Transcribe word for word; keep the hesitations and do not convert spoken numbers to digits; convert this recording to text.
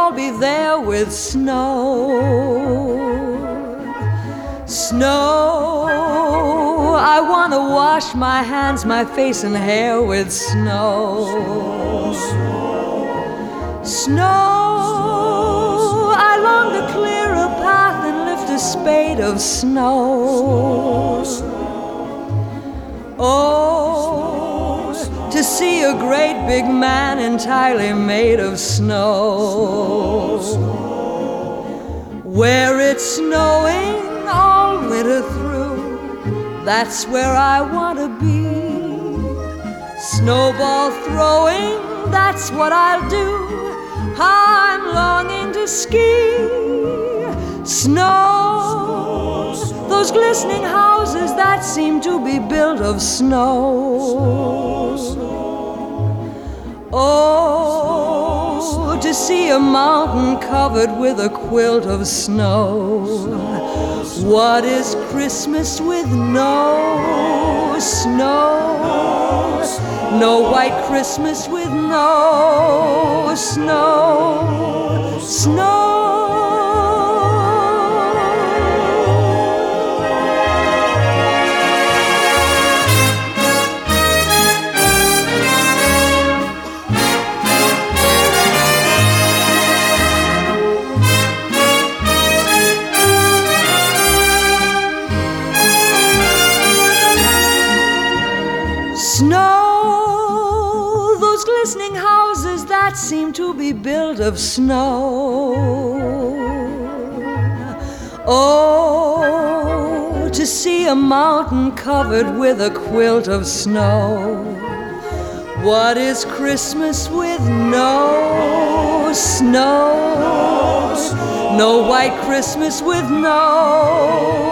all be there with snow. Snow, I want to wash my hands, my face and hair with snow. Snow, I long to clear a path and lift a spade of snow. Oh, to see a great big man entirely made of snow. Where it's snowing all winter through, that's where I want to be. Snowball throwing, that's what I'll do. I'm longing to ski. Snow, those glistening houses that seem to be built of snow. Oh, to see a mountain covered with a quilt of snow. What is Christmas with no snow? No white Christmas with no snow. Snow. Snow, those glistening houses that seem to be built of snow. Oh, to see a mountain covered with a quilt of snow. What is Christmas with no snow? No white Christmas with no